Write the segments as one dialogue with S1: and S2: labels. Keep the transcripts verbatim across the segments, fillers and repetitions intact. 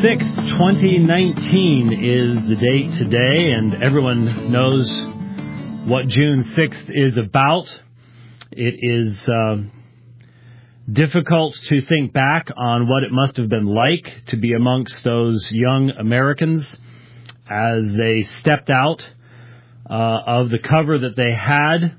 S1: sixth, twenty nineteen is the date today, and everyone knows what June sixth is about. It is uh, difficult to think back on what it must have been like to be amongst those young Americans as they stepped out uh, of the cover that they had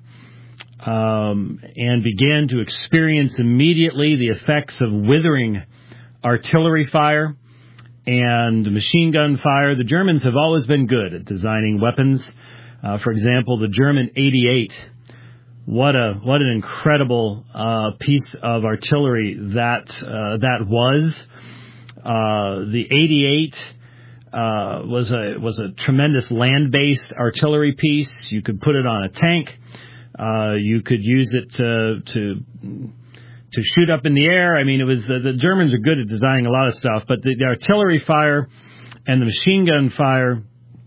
S1: um, and began to experience immediately the effects of withering artillery fire and machine gun fire. The Germans have always been good at designing weapons. Uh, for example, the German eighty-eight. What a what an incredible uh, piece of artillery that uh, that was. Uh, the eighty-eight uh, was a was a tremendous land-based artillery piece. You could put it on a tank. Uh, you could use it to to to shoot up in the air. I mean, it was the, the Germans are good at designing a lot of stuff, but the, the artillery fire and the machine gun fire,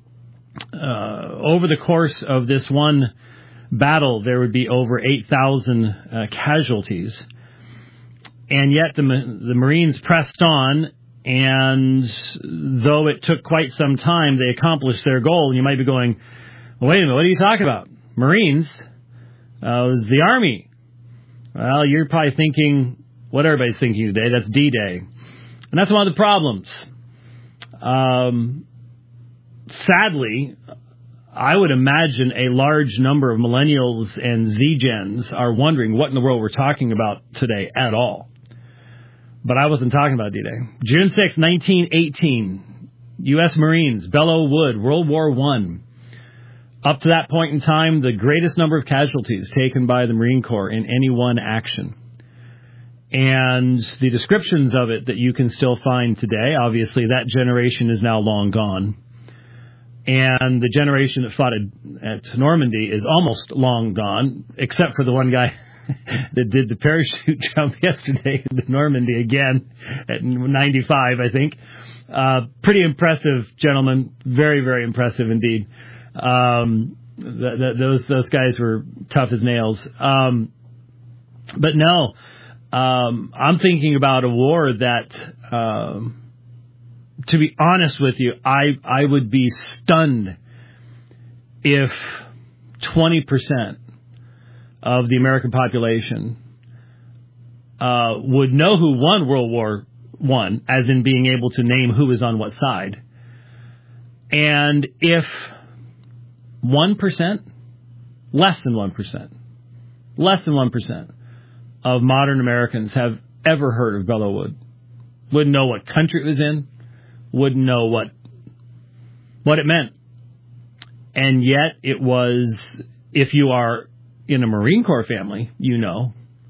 S1: uh, over the course of this one battle, there would be over eight thousand uh, casualties. And yet the, the Marines pressed on, and though it took quite some time, they accomplished their goal. And you might be going, well, wait a minute, what are you talking about? Marines? Uh, it was the Army. Well, you're probably thinking what everybody's thinking today. That's D-Day. And that's one of the problems. Um, sadly, I would imagine a large number of millennials and Z-Gens are wondering what in the world we're talking about today at all. But I wasn't talking about D-Day. June sixth, nineteen eighteen, U S Marines, Belleau Wood, World War One. Up to that point in time, the greatest number of casualties taken by the Marine Corps in any one action. And the descriptions of it that you can still find today, obviously that generation is now long gone. And the generation that fought at, at Normandy is almost long gone, except for the one guy that did the parachute jump yesterday in Normandy again at ninety-five, I think. Uh, pretty impressive, gentlemen. Very, very impressive indeed. Um, th- th- those those guys were tough as nails. Um, but no, um, I'm thinking about a war that, um, to be honest with you, I I would be stunned if twenty percent of the American population uh, would know who won World War One, as in being able to name who is on what side, and if one percent, less than one percent, less than one percent of modern Americans have ever heard of Belleau Wood, wouldn't know what country it was in, wouldn't know what what it meant. And yet it was, if you are in a Marine Corps family, you know.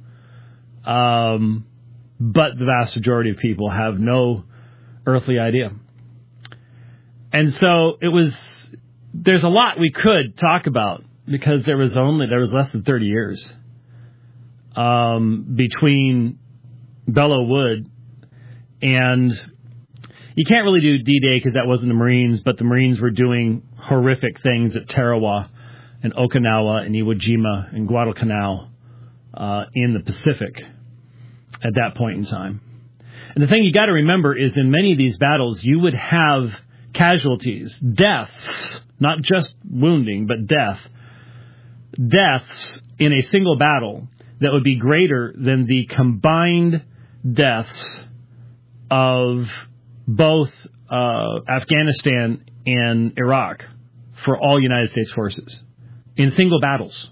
S1: Um, but the vast majority of people have no earthly idea. And so it was, there's a lot we could talk about because there was only, there was less than thirty years um, between Belleau Wood and, you can't really do D-Day because that wasn't the Marines, but the Marines were doing horrific things at Tarawa and Okinawa and Iwo Jima and Guadalcanal uh, in the Pacific at that point in time. And the thing you got to remember is in many of these battles, you would have casualties, deaths, not just wounding, but death, deaths in a single battle that would be greater than the combined deaths of both uh, Afghanistan and Iraq for all United States forces in single battles.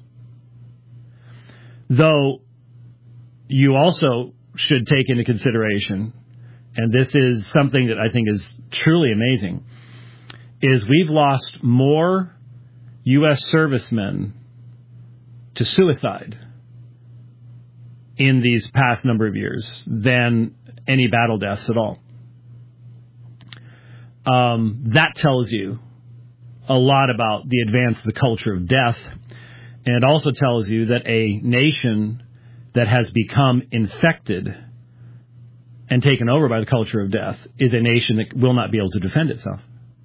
S1: Though you also should take into consideration, and this is something that I think is truly amazing, is we've lost more U S servicemen to suicide in these past number of years than any battle deaths at all. Um, that tells you a lot about the advance of the culture of death. And it also tells you that a nation that has become infected and taken over by the culture of death is a nation that will not be able to defend itself.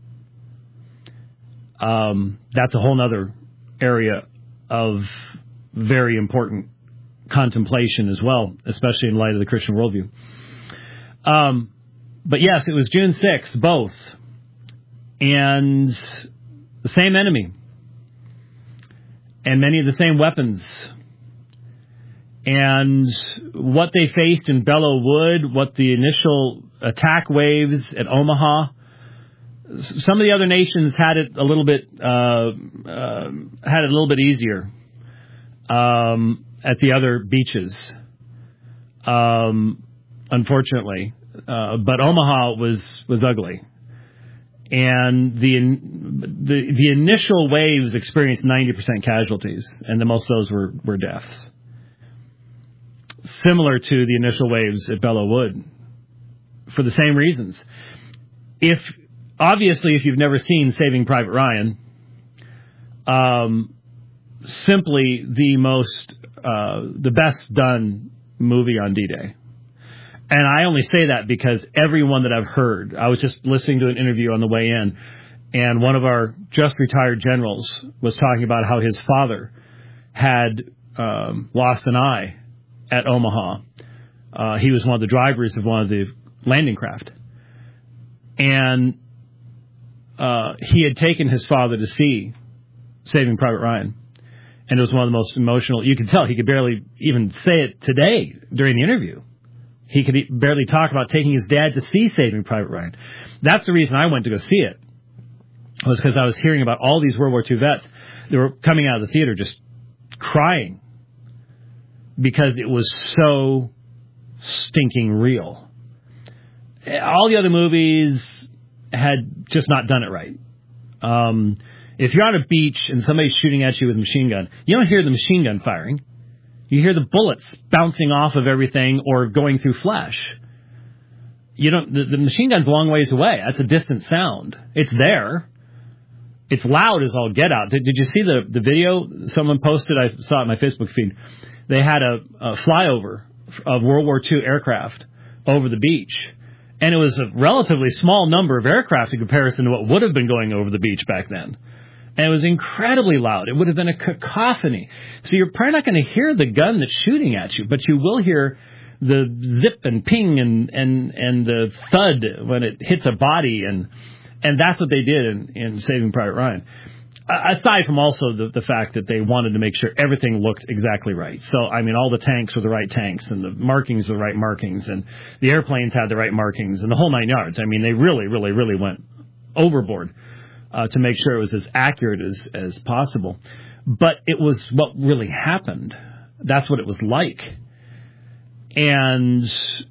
S1: Um, that's a whole other area of very important contemplation as well, especially in light of the Christian worldview. Um, but yes, it was June sixth, both. And the same enemy. And many of the same weapons. And what they faced in Belleau Wood, what the initial attack waves at Omaha, some of the other nations had it a little bit uh, uh, had it a little bit easier um, at the other beaches, um, unfortunately. Uh, but Omaha was was ugly, and the the the initial waves experienced ninety percent casualties, and the most of those were were deaths. Similar to the initial waves at Belleau Wood, for the same reasons. If obviously, if you've never seen Saving Private Ryan, um, simply the most, uh, the best done movie on D-Day. And I only say that because everyone that I've heard, I was just listening to an interview on the way in, and one of our just retired generals was talking about how his father had um, lost an eye at Omaha. Uh, he was one of the drivers of one of the landing craft. And uh, he had taken his father to see Saving Private Ryan. And it was one of the most emotional. You could tell he could barely even say it today during the interview. He could barely talk about taking his dad to see Saving Private Ryan. That's the reason I went to go see it, was because I was hearing about all these World War Two vets that were coming out of the theater just crying because it was so stinking real. All the other movies had just not done it right. Um, if you're on a beach and somebody's shooting at you with a machine gun, you don't hear the machine gun firing. You hear the bullets bouncing off of everything or going through flesh. You don't. The, the machine gun's a long ways away. That's a distant sound. It's there. It's loud as all get out. Did, did you see the, the video someone posted? I saw it in my Facebook feed. They had a, a flyover of World War Two aircraft over the beach. And it was a relatively small number of aircraft in comparison to what would have been going over the beach back then. And it was incredibly loud. It would have been a cacophony. So you're probably not going to hear the gun that's shooting at you, but you will hear the zip and ping and, and, and the thud when it hits a body. And and that's what they did in, in Saving Private Ryan. Aside from also the, the fact that they wanted to make sure everything looked exactly right. So, I mean, all the tanks were the right tanks, and the markings were the right markings, and the airplanes had the right markings, and the whole nine yards. I mean, they really, really, really went overboard uh, to make sure it was as accurate as, as possible. But it was what really happened. That's what it was like. And,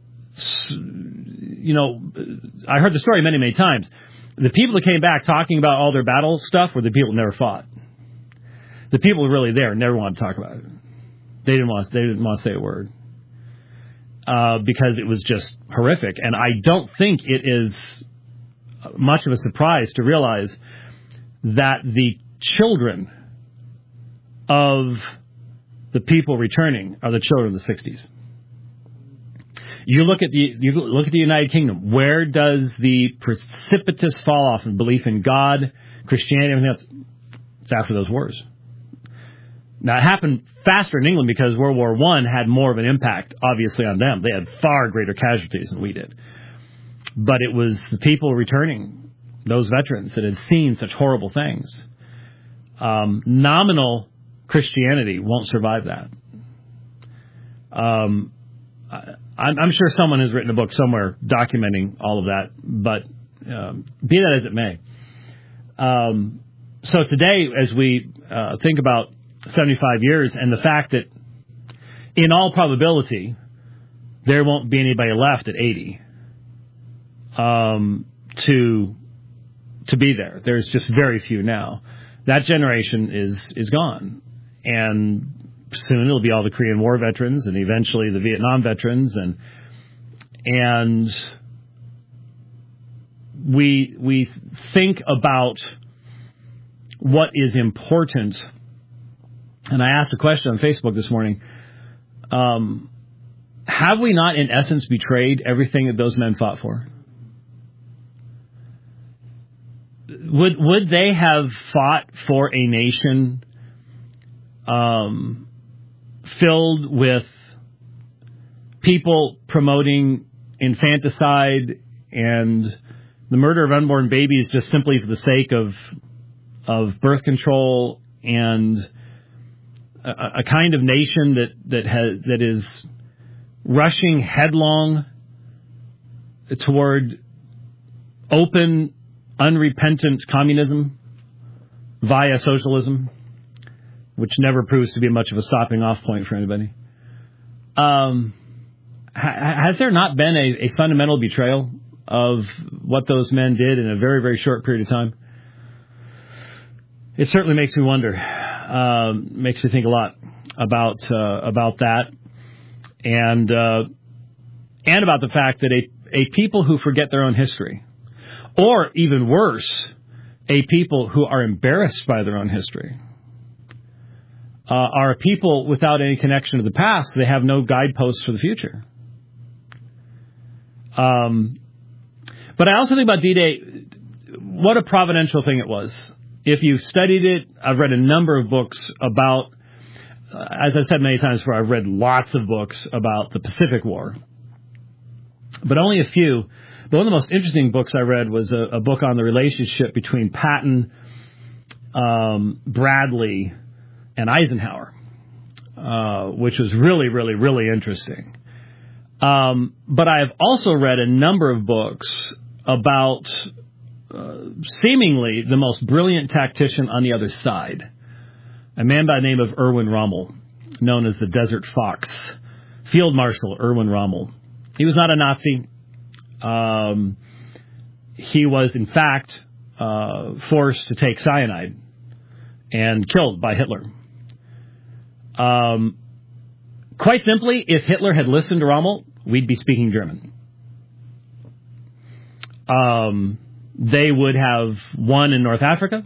S1: you know, I heard the story many, many times. The people that came back talking about all their battle stuff were the people that never fought. The people who were really there never wanted to talk about it. They didn't want. They didn't want to say a word uh, because it was just horrific. And I don't think it is much of a surprise to realize that the children of the people returning are the children of the sixties. You look at the you look at the United Kingdom. Where does the precipitous fall off in belief in God, Christianity, everything else? It's after those wars. Now, it happened faster in England because World War One had more of an impact, obviously, on them. They had far greater casualties than we did. But it was the people returning, those veterans that had seen such horrible things. Um, nominal Christianity won't survive that. Um, I, I'm sure someone has written a book somewhere documenting all of that, but um, be that as it may. Um, so today, as we uh, think about seventy-five years and the fact that in all probability, there won't be anybody left at eighty um, to to be there. There's just very few now. That generation is is gone. And soon it'll be all the Korean War veterans and eventually the Vietnam veterans. And and we we think about what is important. And I asked a question on Facebook this morning. Um, have we not, in essence, betrayed everything that those men fought for? Would would they have fought for a nation um, filled with people promoting infanticide and the murder of unborn babies just simply for the sake of of birth control and a, a kind of nation that that has that is rushing headlong toward open, unrepentant communism via socialism, which never proves to be much of a stopping off point for anybody. Um, ha- has there not been a, a fundamental betrayal of what those men did in a very, very short period of time? It certainly makes me wonder. Um, makes me think a lot about uh, about that, and uh, and about the fact that a a people who forget their own history, or even worse, a people who are embarrassed by their own history, uh, are a people without any connection to the past. They have no guideposts for the future. Um, but I also think about D-Day, what a providential thing it was. If you've studied it, I've read a number of books about, uh, as I've said many times before, I've read lots of books about the Pacific War, but only a few. But one of the most interesting books I read was a, a book on the relationship between Patton, um, Bradley, and Eisenhower, uh, which was really, really, really interesting. Um, but I have also read a number of books about uh, seemingly the most brilliant tactician on the other side, a man by the name of Erwin Rommel, known as the Desert Fox, Field Marshal Erwin Rommel. He was not a Nazi. Um, he was, in fact, uh, forced to take cyanide and killed by Hitler. Um, quite simply, if Hitler had listened to Rommel, we'd be speaking German. Um, they would have won in North Africa.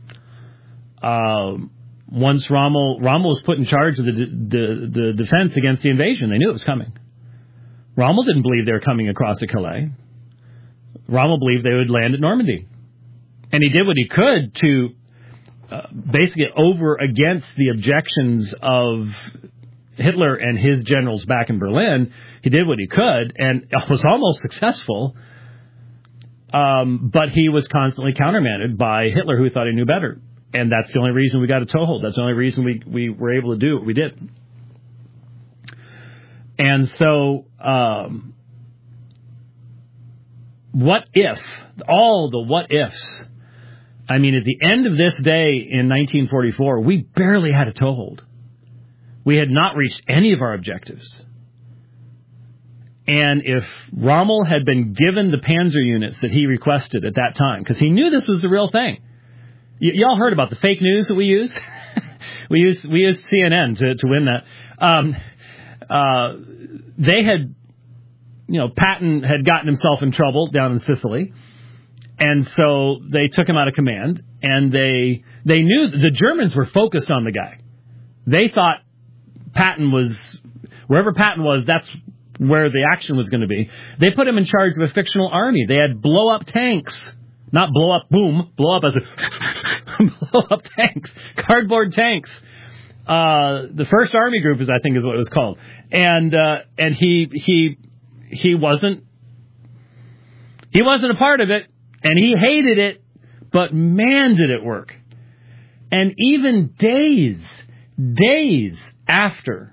S1: Um, once Rommel, Rommel was put in charge of the, the, the defense against the invasion, they knew it was coming. Rommel didn't believe they were coming across to Calais. Rommel believed they would land at Normandy. And he did what he could to uh, basically over against the objections of Hitler and his generals back in Berlin. He did what he could and was almost successful. Um, but he was constantly countermanded by Hitler, who thought he knew better. And that's the only reason we got a toehold. That's the only reason we, we were able to do what we did. And so, um, what if, all the what ifs, I mean, at the end of this day in nineteen forty-four, we barely had a toehold. We had not reached any of our objectives. And if Rommel had been given the Panzer units that he requested at that time, because he knew this was the real thing. Y- y'all heard about the fake news that we use? we used we used C N N to, to win that. Um, uh, they had, you know, Patton had gotten himself in trouble down in Sicily. And so they took him out of command, and they they knew the Germans were focused on the guy. They thought Patton was, wherever Patton was, that's where the action was going to be. They put him in charge of a fictional army. They had blow-up tanks. Not blow-up, boom, blow-up as a blow-up tanks, cardboard tanks. Uh, the First Army Group, is I think is what it was called. And uh, and he he he wasn't he wasn't a part of it, and he hated it, but man, did it work. And even days, days after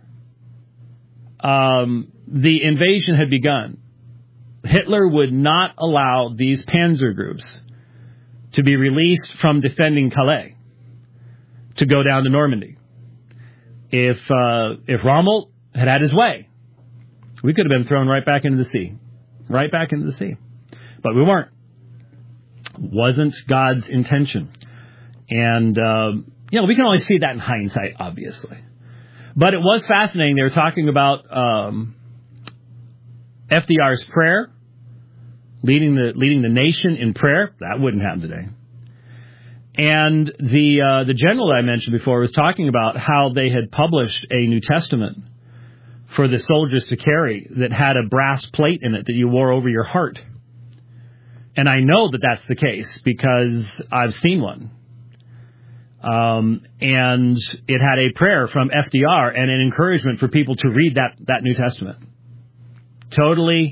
S1: um, the invasion had begun, Hitler would not allow these panzer groups to be released from defending Calais to go down to Normandy. If uh, if Rommel had had his way, we could have been thrown right back into the sea, right back into the sea. But we weren't. Wasn't God's intention. And, uh, you know, we can only see that in hindsight, obviously. But it was fascinating. They were talking about um, F D R's prayer, leading the leading the nation in prayer. That wouldn't happen today. And the uh, the general that I mentioned before was talking about how they had published a New Testament for the soldiers to carry that had a brass plate in it that you wore over your heart. And I know that that's the case because I've seen one. Um, and it had a prayer from F D R and an encouragement for people to read that, that New Testament. Totally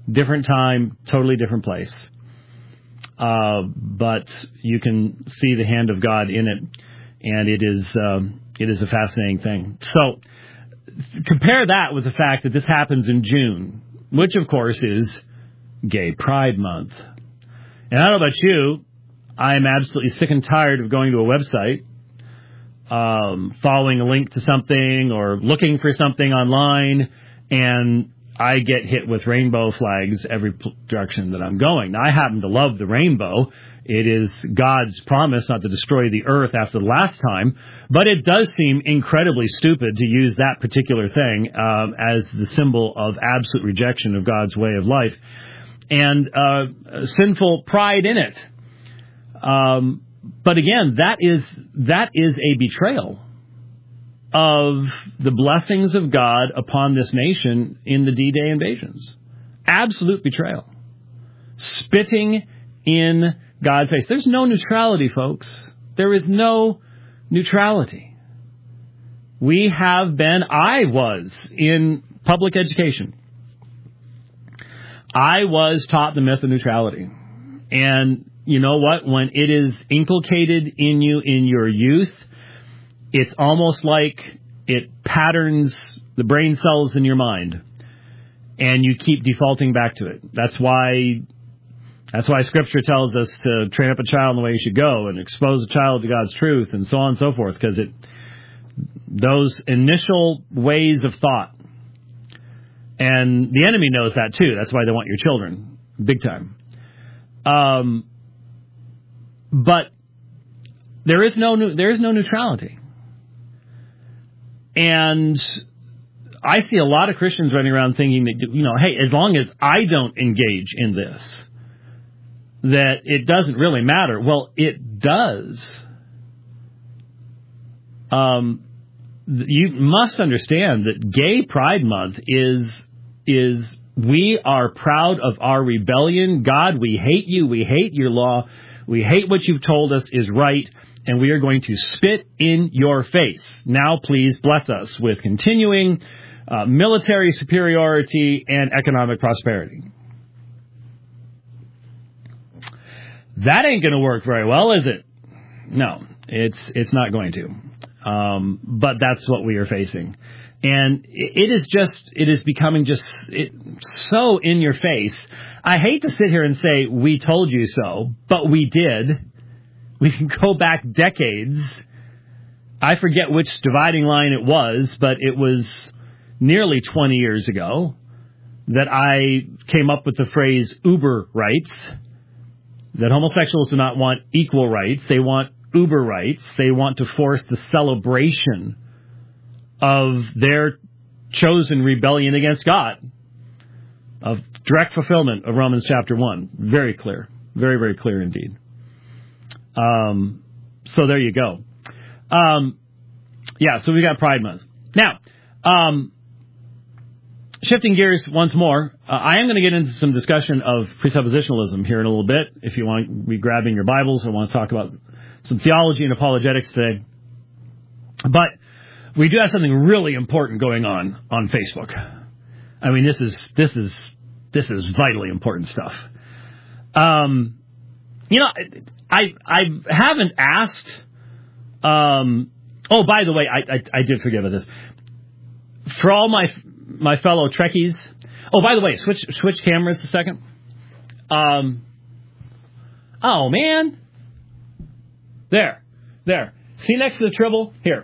S1: different time, totally different place. Uh, but you can see the hand of God in it, and it is um, it is a fascinating thing. So compare that with the fact that this happens in June, which of course is Gay Pride Month. And I don't know about you, I am absolutely sick and tired of going to a website, um, following a link to something or looking for something online, and I get hit with rainbow flags every direction that I'm going. Now, I happen to love the rainbow. It is God's promise not to destroy the earth after the last time, but it does seem incredibly stupid to use that particular thing um, as the symbol of absolute rejection of God's way of life and uh, sinful pride in it. Um, but again, that is that is a betrayal of the blessings of God upon this nation in the D-Day invasions. Absolute betrayal. Spitting in God's face. There's no neutrality, folks. There is no neutrality. We have been, I was in public education. I was taught the myth of neutrality. And you know what? When it is inculcated in you in your youth, it's almost like it patterns the brain cells in your mind, and you keep defaulting back to it. That's why that's why Scripture tells us to train up a child in the way he should go and expose a child to God's truth and so on and so forth, because it those initial ways of thought, and the enemy knows that too. That's why they want your children, big time. Um, but there is no there is no neutrality. And I see a lot of Christians running around thinking that, you know, hey, as long as I don't engage in this, that it doesn't really matter. Well, it does. Um, you must understand that Gay Pride Month is, is we are proud of our rebellion. God, we hate you. We hate your law. We hate what you've told us is right. And we are going to spit in your face. Now, please bless us with continuing uh, military superiority and economic prosperity. That ain't going to work very well, is it? No, it's it's not going to. Um, but that's what we are facing. And it is just, it is becoming just it, so in your face. I hate to sit here and say, we told you so, but we did. We can go back decades. I forget which dividing line it was, but it was nearly twenty years ago that I came up with the phrase Uber rights, that homosexuals do not want equal rights. They want Uber rights. They want to force the celebration of their chosen rebellion against God, of direct fulfillment of Romans chapter one. Very clear. Very, very clear indeed. Um, so there you go. Um, yeah, so we got Pride Month. Now, um, shifting gears once more, uh, I am going to get into some discussion of presuppositionalism here in a little bit. If you want to be grabbing your Bibles, I want to talk about some theology and apologetics today. But we do have something really important going on on Facebook. I mean, this is this is this is vitally important stuff. Um, you know, I I haven't asked. Um, oh, by the way, I, I I did forget about this. For all my my fellow Trekkies. Oh, by the way, switch switch cameras a second. Um. Oh man. There, there. See next to the Tribble? Here.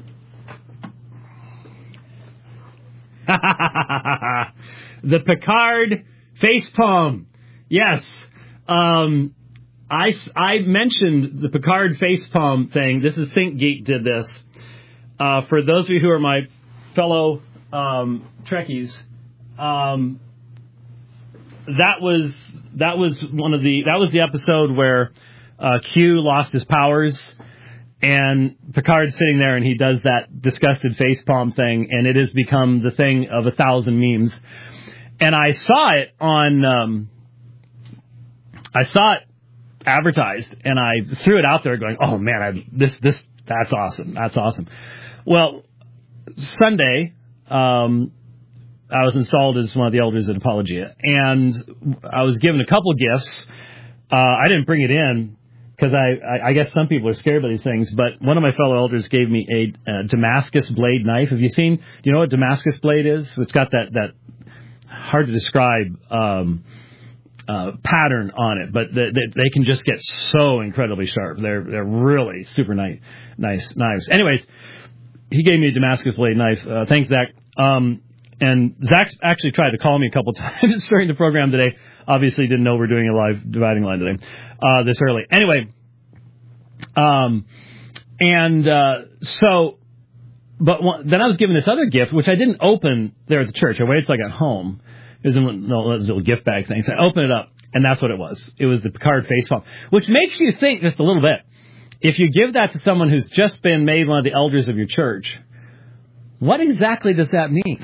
S1: The Picard facepalm. Yes. Um, I, I mentioned the Picard facepalm thing. This is ThinkGeek did this. Uh, for those of you who are my fellow um, Trekkies, um, that was that was one of the that was the episode where uh, Q lost his powers. And Picard's sitting there, and he does that disgusted facepalm thing, and it has become the thing of a thousand memes. And I saw it on, um, I saw it advertised, and I threw it out there, going, "Oh man, I, this, this, that's awesome, that's awesome." Well, Sunday, um, I was installed as one of the elders at Apologia, and I was given a couple gifts. Uh, I didn't bring it in because I, I, I guess some people are scared by these things, but one of my fellow elders gave me a, a Damascus blade knife. Have you seen, do you know what Damascus blade is? It's got that, that hard to describe um, uh, pattern on it, but the, the, they can just get so incredibly sharp. They're they're really super nice, nice knives. Anyways, he gave me a Damascus blade knife. Uh, thanks, Zach. Um, and Zach actually tried to call me a couple times during the program today. Obviously didn't know we're doing a live dividing line today, uh, this early. Anyway, um, and, uh, so, but one, then I was given this other gift, which I didn't open there at the church. I waited till I got home. It was in no, those little gift bag things. I opened it up, and that's what it was. It was the Picard face palm, which makes you think just a little bit. If you give that to someone who's just been made one of the elders of your church, what exactly does that mean?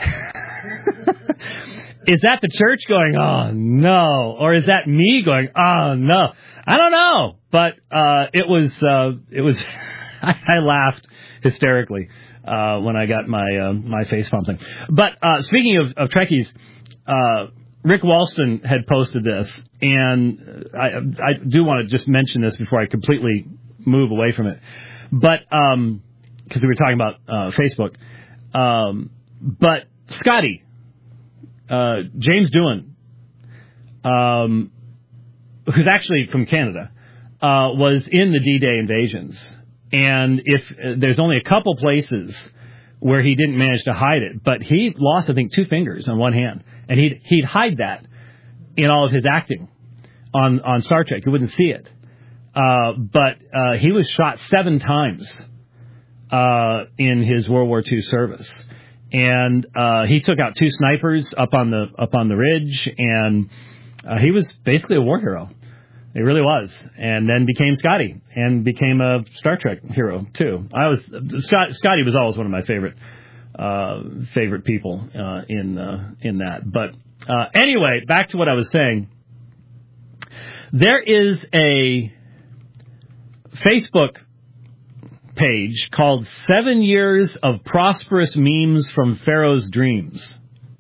S1: Is that the church going, oh, no? Or is that me going, oh, no? I don't know. But uh, it was, uh, it was. I, I laughed hysterically uh, when I got my uh, my face palm thing. But uh, speaking of, of Trekkies, uh, Rick Walston had posted this, and I, I do want to just mention this before I completely move away from it. But because um, we were talking about uh, Facebook, um, but Scotty. Uh, James Doohan, um, who's actually from Canada, uh, was in the D-Day invasions. And if uh, there's only a couple places where he didn't manage to hide it, but he lost, I think, two fingers on one hand. And he'd, he'd hide that in all of his acting on, on Star Trek. You wouldn't see it. Uh, but uh, he was shot seven times uh, in his World War Two service. And uh, he took out two snipers up on the up on the ridge, and uh, he was basically a war hero. He really was, and then became Scotty, and became a Star Trek hero too. I was Scott, Scotty was always one of my favorite uh, favorite people uh, in uh, in that. But uh, anyway, back to what I was saying. There is a Facebook page called Seven Years of Prosperous Memes from Pharaoh's Dreams.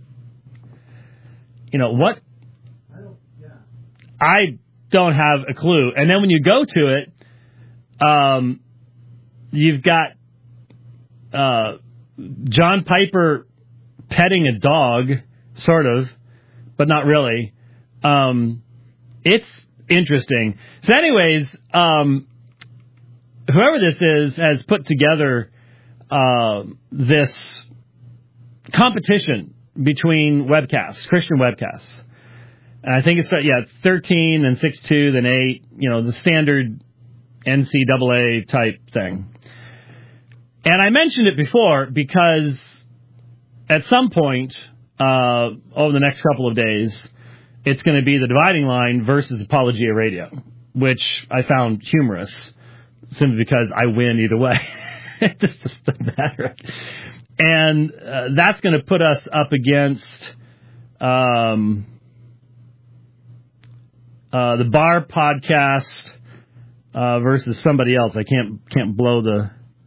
S1: You know what? I don't, yeah. I don't have a clue. And then when you go to it, um, you've got uh, John Piper petting a dog, sort of, but not really. Um, it's interesting. So anyways, um, whoever this is has put together uh, this competition between webcasts, Christian webcasts. And I think it's, yeah, thirteen, then six two, then eight, you know, the standard N C double A type thing. And I mentioned it before because at some point uh, over the next couple of days, it's going to be the dividing line versus Apologia Radio, which I found humorous. Simply because I win either way. It just doesn't matter. And uh, that's going to put us up against um, uh, the Bar Podcast uh, versus somebody else. I can't can't blow the...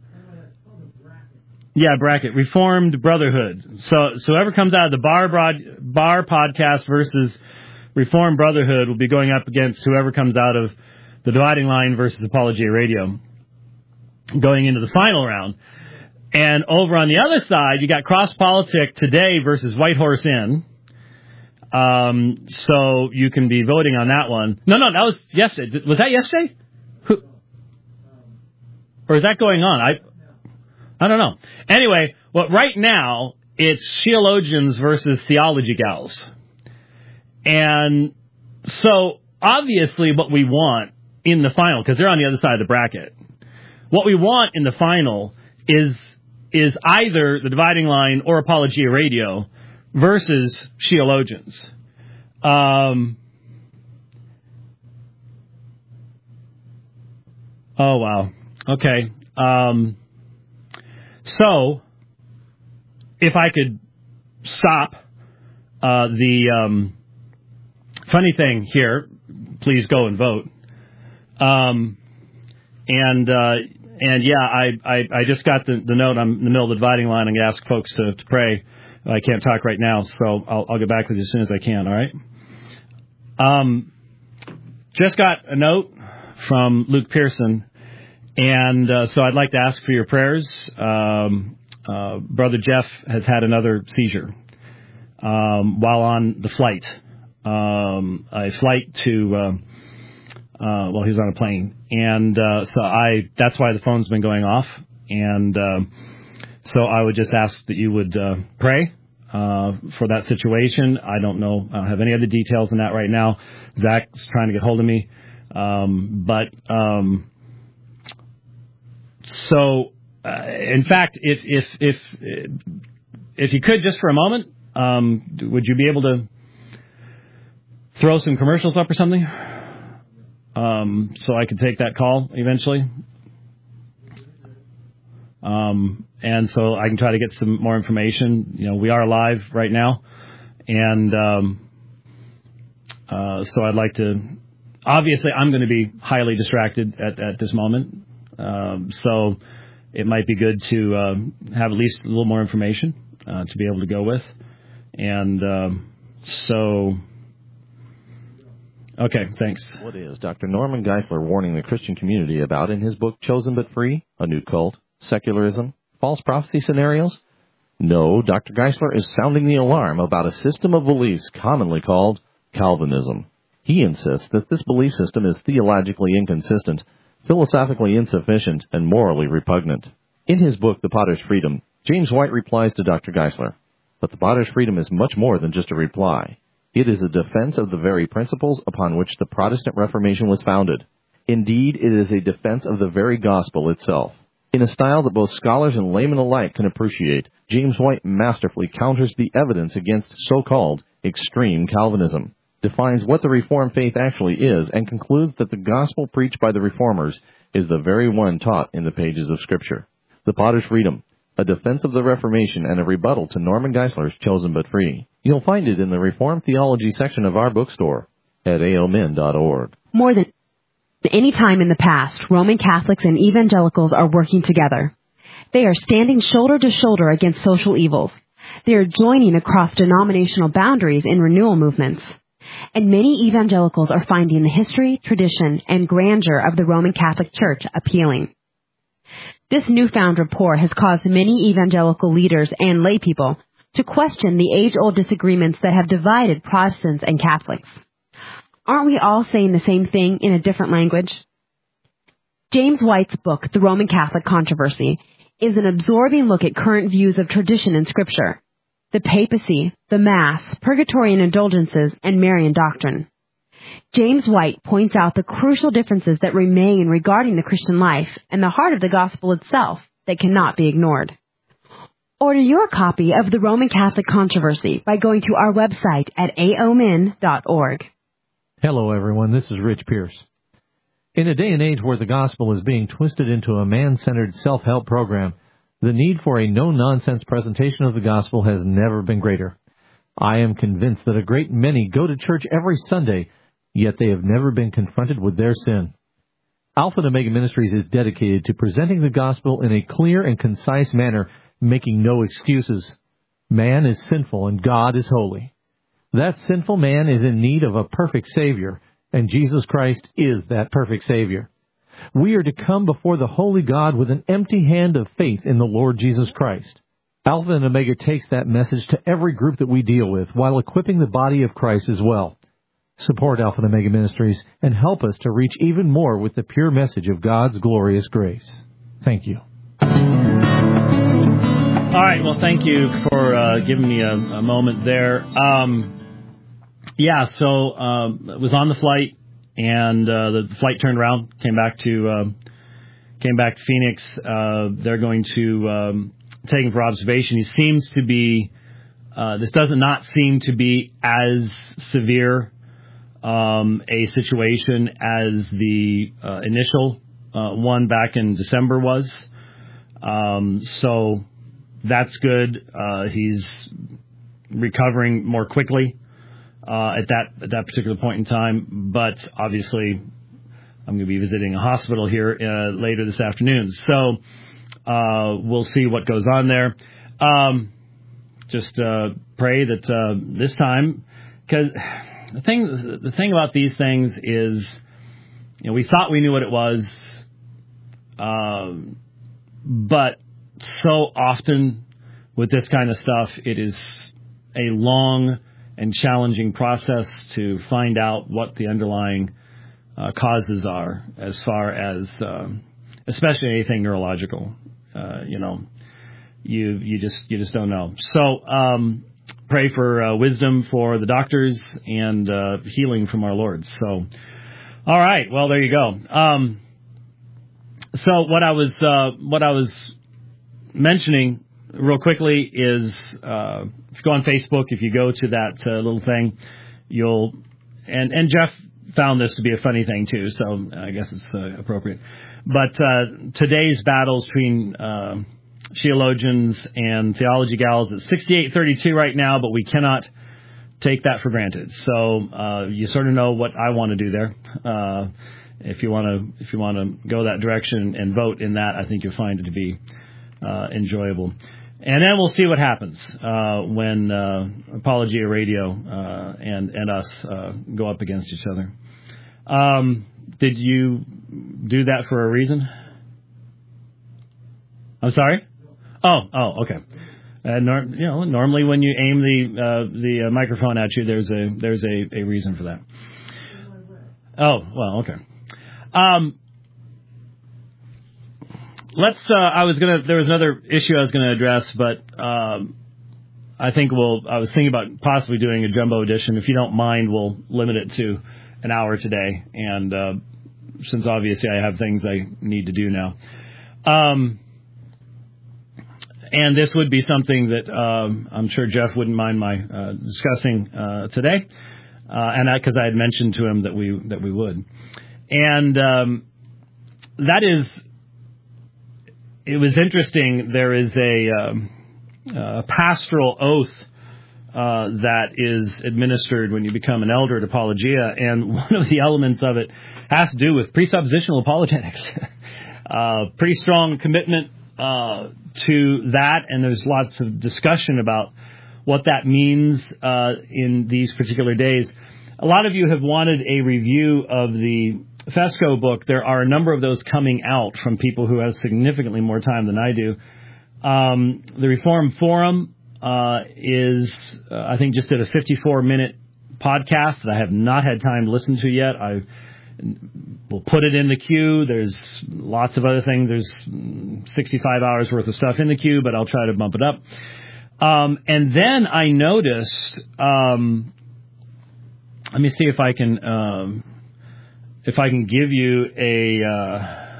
S1: Yeah, bracket. Reformed Brotherhood. So, so whoever comes out of the Bar, broad, Bar Podcast versus Reformed Brotherhood will be going up against whoever comes out of the Dividing Line versus Apologia Radio going into the final round. And over on the other side, you got Cross Politic Today versus White Horse Inn. Um, so you can be voting on that one. No, no, that was yesterday. Was that yesterday? Who? Or is that going on? I I don't know. Anyway, well, right now, it's Sheologians versus Theology Gals. And so, obviously, what we want in the final, because they're on the other side of the bracket. What we want in the final is is either the Dividing Line or Apologia Radio versus Sheologians. Um, oh, wow. Okay. Um, so, if I could stop uh, the um, funny thing here, please go and vote. Um, and, uh, and yeah, I, I, I just got the, the note. I'm in the middle of the dividing line. I'm going to ask folks to, to pray, I can't talk right now, so I'll, I'll get back with you as soon as I can, all right? Um, just got a note from Luke Pearson, and uh, so I'd like to ask for your prayers. Um, uh, Brother Jeff has had another seizure um, while on the flight, um, a flight to, uh, uh, well, he was on a plane, and uh, so I that's why the phone's been going off, and uh, so I would just ask that you would uh, pray uh, for that situation. I don't know, I don't have any other details on that right now. Zach's trying to get hold of me, um, but um, so uh, in fact, if if if if you could just for a moment, um, would you be able to throw some commercials up or something, um, so I could take that call eventually? Um, and so I can try to get some more information. You know, we are live right now, and um, uh, so I'd like to. Obviously, I'm going to be highly distracted at, at this moment, um, so it might be good to uh, have at least a little more information uh, to be able to go with. And um, so, okay, thanks.
S2: What is Doctor Norman Geisler warning the Christian community about in his book Chosen But Free, A New Cult, Secularism, False Prophecy Scenarios? No, Doctor Geisler is sounding the alarm about a system of beliefs commonly called Calvinism. He insists that this belief system is theologically inconsistent, philosophically insufficient, and morally repugnant. In his book, The Potter's Freedom, James White replies to Doctor Geisler, but the Potter's Freedom is much more than just a reply. It is a defense of the very principles upon which the Protestant Reformation was founded. Indeed, it is a defense of the very gospel itself. In a style that both scholars and laymen alike can appreciate, James White masterfully counters the evidence against so-called extreme Calvinism, defines what the Reformed faith actually is, and concludes that the gospel preached by the Reformers is the very one taught in the pages of Scripture. The Potter's Freedom, a defense of the Reformation and a rebuttal to Norman Geisler's Chosen But Free. You'll find it in the Reformed Theology section of our bookstore at a o min dot org.
S3: More than any time in the past, Roman Catholics and evangelicals are working together. They are standing shoulder to shoulder against social evils. They are joining across denominational boundaries in renewal movements. And many evangelicals are finding the history, tradition, and grandeur of the Roman Catholic Church appealing. This newfound rapport has caused many evangelical leaders and laypeople to question the age-old disagreements that have divided Protestants and Catholics. Aren't we all saying the same thing in a different language? James White's book, The Roman Catholic Controversy, is an absorbing look at current views of tradition and Scripture, the papacy, the Mass, purgatory and indulgences, and Marian doctrine. James White points out the crucial differences that remain regarding the Christian life and the heart of the gospel itself that cannot be ignored. Order your copy of The Roman Catholic Controversy by going to our website at a o min dot org.
S4: Hello, everyone. This is Rich Pierce. In a day and age where the gospel is being twisted into a man-centered self-help program, the need for a no-nonsense presentation of the gospel has never been greater. I am convinced that a great many go to church every Sunday, yet they have never been confronted with their sin. Alpha and Omega Ministries is dedicated to presenting the gospel in a clear and concise manner, making no excuses. Man is sinful and God is holy. That sinful man is in need of a perfect Savior, and Jesus Christ is that perfect Savior. We are to come before the holy God with an empty hand of faith in the Lord Jesus Christ. Alpha and Omega takes that message to every group that we deal with, while equipping the body of Christ as well. Support Alpha and Omega Ministries and help us to reach even more with the pure message of God's glorious grace. Thank you.
S1: All right. Well, thank you for uh, giving me a, a moment there. Um, yeah, so um, I was on the flight, and uh, the flight turned around, came back to uh, came back to Phoenix. Uh, they're going to um, take him for observation. He seems to be. Uh, this does not seem to be as severe um, a situation as the uh, initial uh, one back in December was. Um, so that's good. Uh, he's recovering more quickly uh, at that at that particular point in time. But obviously, I'm going to be visiting a hospital here uh, later this afternoon. So uh, we'll see what goes on there. Um, just uh, pray that uh, this time, because the thing the thing about these things is, you know, we thought we knew what it was, um, but so often with this kind of stuff, it is a long and challenging process to find out what the underlying uh, causes are, as far as, um, especially anything neurological. Uh, you know, you you just you just don't know. So um, pray for uh, wisdom for the doctors and uh, healing from our Lord. So, all right, well there you go. Um, so what I was uh, what I was mentioning real quickly is, uh, if you go on Facebook, if you go to that uh, little thing, you'll, and, and Jeff found this to be a funny thing too, so I guess it's uh, appropriate. But uh, today's battles between uh, theologians and theology gals is sixty-eight thirty-two right now, but we cannot take that for granted. So uh, you sort of know what I want to do there. Uh, if you want to, if you want to go that direction and vote in that, I think you'll find it to be uh, enjoyable. And then we'll see what happens uh, when uh, Apologia Radio uh, and and us uh, go up against each other. Um, did you do that for a reason? I'm sorry. Oh, oh, okay. Uh, nor- you know, normally when you aim the uh, the uh, microphone at you, there's a there's a, a reason for that. Oh, well, okay. Um, Let's. Uh, I was gonna. There was another issue I was gonna address, but um, I think we'll. I was thinking about possibly doing a jumbo edition. If you don't mind, we'll limit it to an hour today. And uh, since obviously I have things I need to do now, um, and this would be something that um, I'm sure Jeff wouldn't mind my uh, discussing uh, today, uh, and because I, I had mentioned to him that we that we would, and um, that is. It was interesting. There is a, um, a pastoral oath uh, that is administered when you become an elder at Apologia, and one of the elements of it has to do with presuppositional apologetics. uh, pretty strong commitment uh, to that, and there's lots of discussion about what that means uh, in these particular days. A lot of you have wanted a review of the Fesco book. There are a number of those coming out from people who have significantly more time than I do. Um, the Reform Forum uh, is, uh, I think, just did a fifty-four minute podcast that I have not had time to listen to yet. I will put it in the queue. There's lots of other things. There's sixty-five hours worth of stuff in the queue, but I'll try to bump it up. Um, and then I noticed, um, let me see if I can... Um, If I can give you a, uh,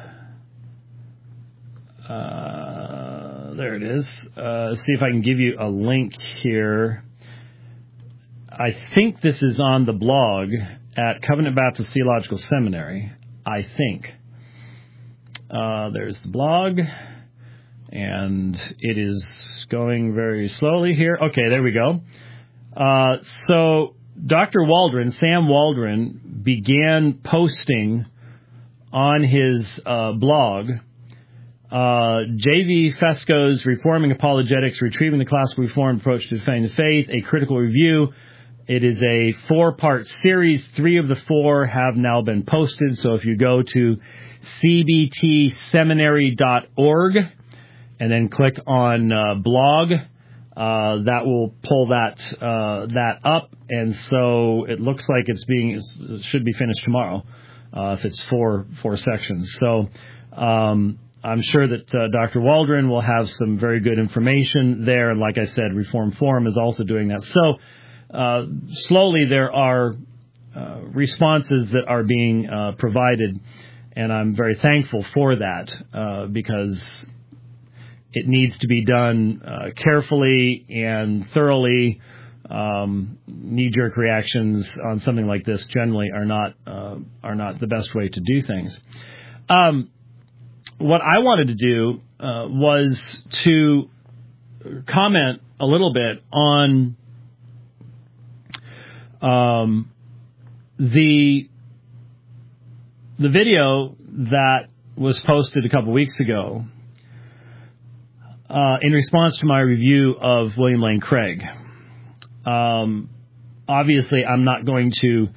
S1: uh, there it is. Uh, see if I can give you a link here. I think this is on the blog at Covenant Baptist Theological Seminary. I think. Uh, there's the blog, and it is going very slowly here. Okay, there we go. Uh, so Doctor Waldron, Sam Waldron, began posting on his uh, blog uh, J V Fesco's Reforming Apologetics, Retrieving the Classical Reformed Approach to Defending the Faith, a critical review. It is a four-part series. Three of the four have now been posted. So if you go to c b t seminary dot org and then click on uh, blog, Uh, that will pull that uh, that up, and so it looks like it's being it should be finished tomorrow uh, if it's four four sections. So um, I'm sure that uh, Doctor Waldron will have some very good information there, and like I said, Reform Forum is also doing that. So uh, slowly there are uh, responses that are being uh, provided, and I'm very thankful for that uh, because it needs to be done uh, carefully and thoroughly. Um, knee-jerk reactions on something like this generally are not uh, are not the best way to do things. Um, what I wanted to do uh, was to comment a little bit on um, the the video that was posted a couple weeks ago uh, in response to my review of William Lane Craig. Um, obviously, I'm not going to...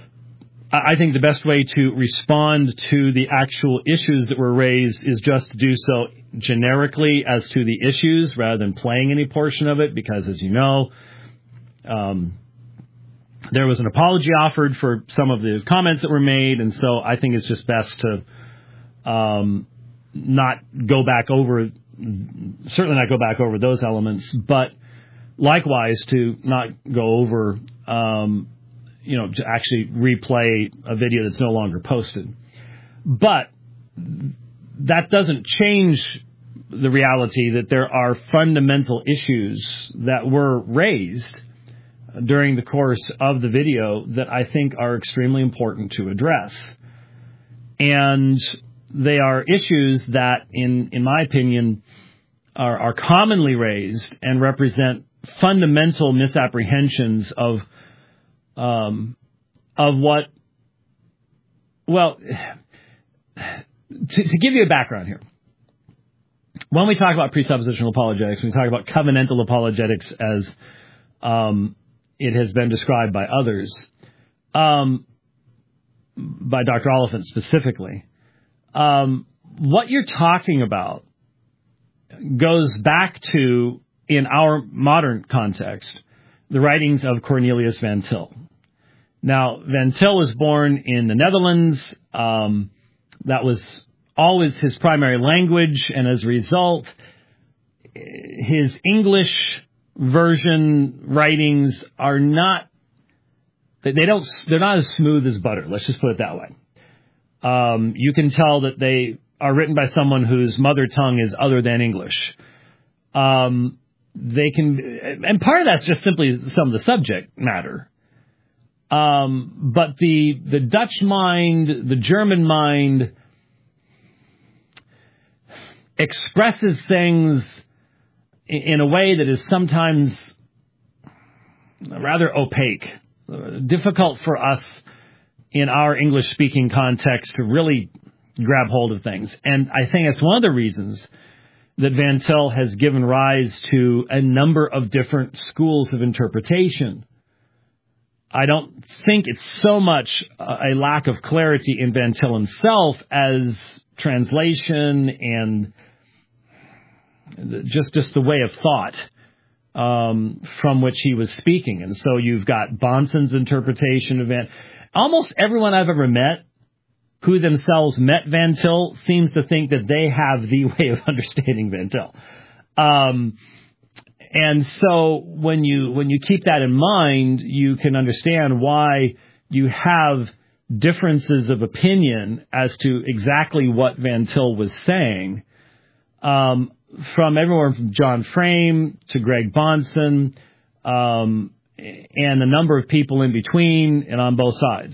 S1: I think the best way to respond to the actual issues that were raised is just to do so generically as to the issues rather than playing any portion of it, because, as you know, um, there was an apology offered for some of the comments that were made, and so I think it's just best to um, not go back over, certainly not go back over those elements, but likewise to not go over um you know, to actually replay a video that's no longer posted. But that doesn't change the reality that there are fundamental issues that were raised during the course of the video that I think are extremely important to address. And they are issues that, in, in my opinion, are, are commonly raised and represent fundamental misapprehensions of Um, of what, well, to, to give you a background here, when we talk about presuppositional apologetics, we talk about covenantal apologetics as um, it has been described by others, um, by Doctor Oliphant specifically. Um, what you're talking about goes back to, in our modern context, the writings of Cornelius Van Til. Now, Van Til was born in the Netherlands. Um, that was always his primary language, and as a result, his English version writings are not, they don't, they're not as smooth as butter. Let's just put it that way. Um, you can tell that they are written by someone whose mother tongue is other than English. Um, They can, and part of that's just simply some of the subject matter. Um, but the the Dutch mind, the German mind, expresses things in a way that is sometimes rather opaque, difficult for us in our English-speaking context to really grab hold of things. And I think that's one of the reasons that Van Til has given rise to a number of different schools of interpretation. I don't think it's so much a lack of clarity in Van Til himself as translation and just just the way of thought um, from which he was speaking. And so you've got Bahnsen's interpretation of Van. Almost everyone I've ever met who themselves met Van Til seems to think that they have the way of understanding Van Til. Um, and so when you when you keep that in mind, you can understand why you have differences of opinion as to exactly what Van Til was saying, um, from everywhere from John Frame to Greg Bahnsen, um, and a number of people in between and on both sides.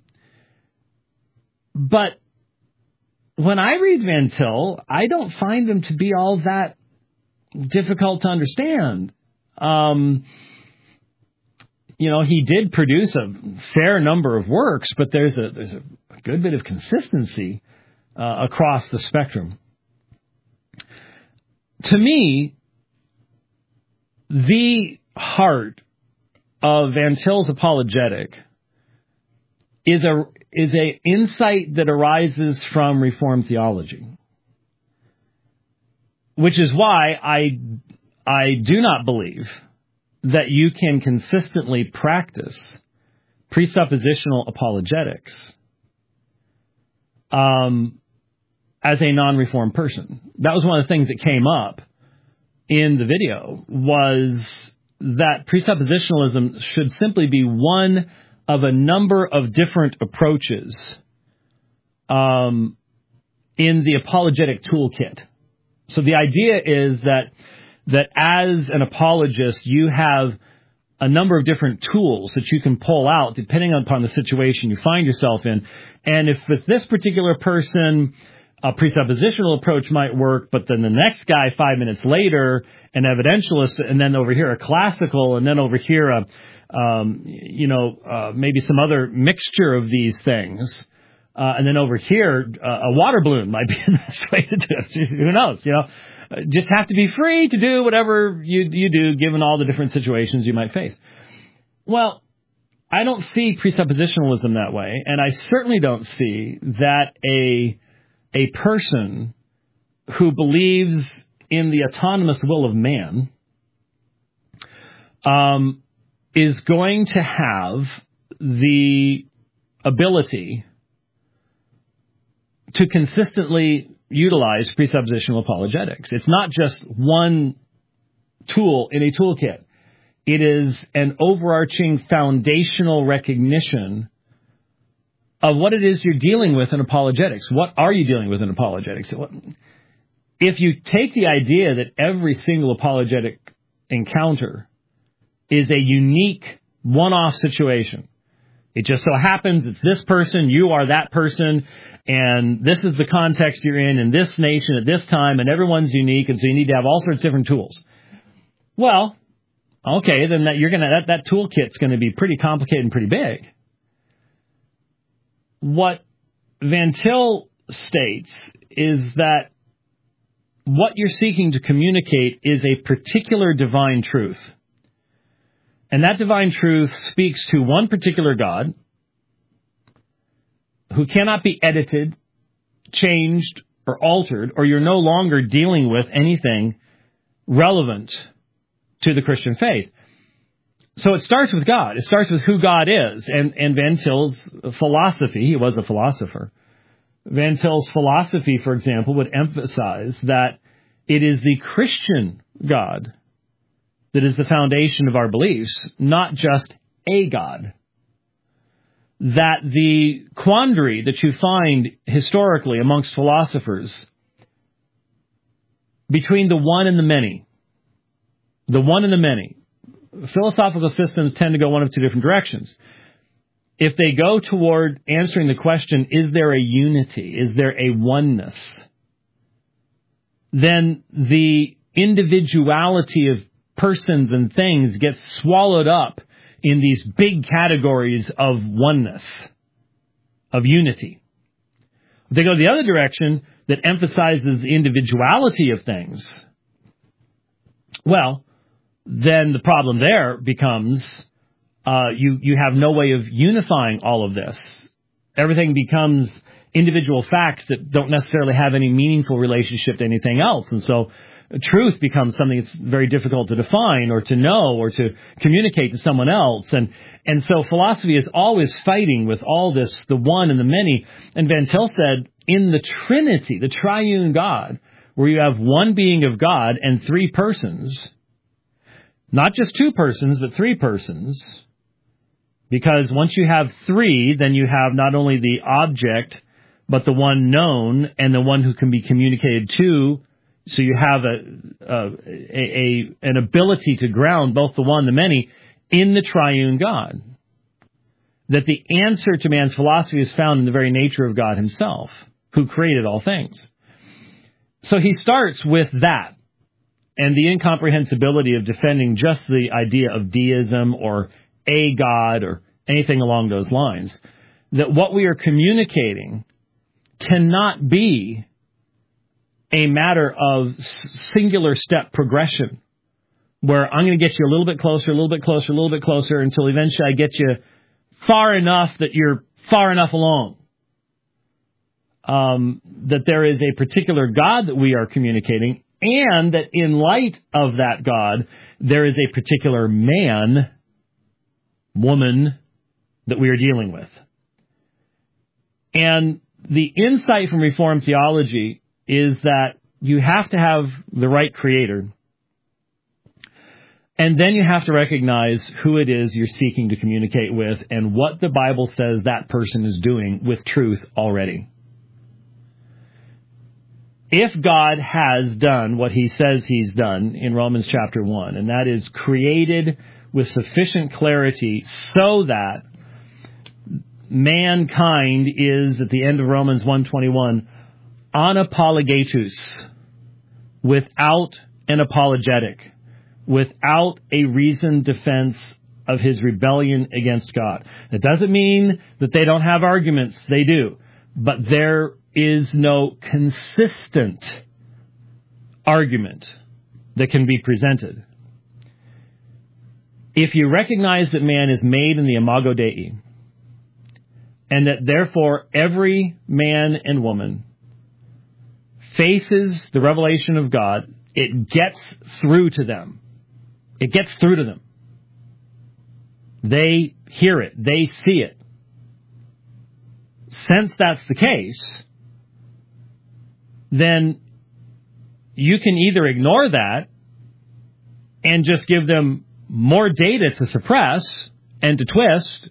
S1: But when I read Van Til, I don't find him to be all that difficult to understand. Um, you know, he did produce a fair number of works, but there's a there's a good bit of consistency uh, across the spectrum. To me, the heart of Van Til's apologetic is a is a insight that arises from Reformed theology, which is why I I do not believe that you can consistently practice presuppositional apologetics um, as a non-Reformed person. That was one of the things that came up in the video, was that presuppositionalism should simply be one of a number of different approaches um, in the apologetic toolkit. So the idea is that that as an apologist, you have a number of different tools that you can pull out depending upon the situation you find yourself in. And if with this particular person, a presuppositional approach might work, but then the next guy five minutes later, an evidentialist, and then over here a classical, and then over here a Um, you know, uh, maybe some other mixture of these things. Uh, and then over here, uh, a water balloon might be the best way to do it. Who knows, you know? just have to be free to do whatever you, you do, given all the different situations you might face. Well, I don't see presuppositionalism that way, and I certainly don't see that a a person who believes in the autonomous will of man um, is going to have the ability to consistently utilize presuppositional apologetics. It's not just one tool in a toolkit. It is an overarching foundational recognition of what it is you're dealing with in apologetics. What are you dealing with in apologetics? If you take the idea that every single apologetic encounter is a unique one-off situation, it just so happens it's this person, you are that person, and this is the context you're in, in this nation at this time, and everyone's unique, and so you need to have all sorts of different tools. Well, okay, then that you're gonna that, that toolkit's going to be pretty complicated and pretty big. What Van Til states is that what you're seeking to communicate is a particular divine truth. And that divine truth speaks to one particular God who cannot be edited, changed, or altered, or you're no longer dealing with anything relevant to the Christian faith. So it starts with God. It starts with who God is. And, and Van Til's philosophy, he was a philosopher, Van Til's philosophy, for example, would emphasize that it is the Christian God that is the foundation of our beliefs, not just a God. That the quandary that you find historically amongst philosophers between the one and the many, the one and the many, philosophical systems tend to go one of two different directions. If they go toward answering the question, is there a unity? Is there a oneness? Then the individuality of persons and things gets swallowed up in these big categories of oneness, of unity. If they go the other direction that emphasizes the individuality of things, well, then the problem there becomes uh, you, you have no way of unifying all of this. Everything becomes individual facts that don't necessarily have any meaningful relationship to anything else. And so truth becomes something that's very difficult to define or to know or to communicate to someone else. And and so philosophy is always fighting with all this, the one and the many. And Van Til said, in the Trinity, the triune God, where you have one being of God and three persons, not just two persons, but three persons, because once you have three, then you have not only the object, but the one known and the one who can be communicated to. So you have a, a, a an ability to ground both the one and the many in the triune God. That the answer to man's philosophy is found in the very nature of God himself, who created all things. So he starts with that and the incomprehensibility of defending just the idea of deism or a God or anything along those lines. That what we are communicating cannot be a matter of singular step progression, where I'm going to get you a little bit closer, a little bit closer, a little bit closer, until eventually I get you far enough that you're far enough along. Um, that there is a particular God that we are communicating, and that in light of that God, there is a particular man, woman, that we are dealing with. And the insight from Reformed theology is that you have to have the right creator, and then you have to recognize who it is you're seeking to communicate with and what the Bible says that person is doing with truth already. If God has done what he says he's done in Romans chapter one, and that is created with sufficient clarity so that mankind is, at the end of Romans one twenty-one, anapologetus, without an apologetic, without a reasoned defense of his rebellion against God. That doesn't mean that they don't have arguments. They do. But there is no consistent argument that can be presented. If you recognize that man is made in the imago Dei, and that therefore every man and woman faces the revelation of God, it gets through to them. It gets through to them. They hear it. They see it. Since that's the case, then you can either ignore that and just give them more data to suppress and to twist,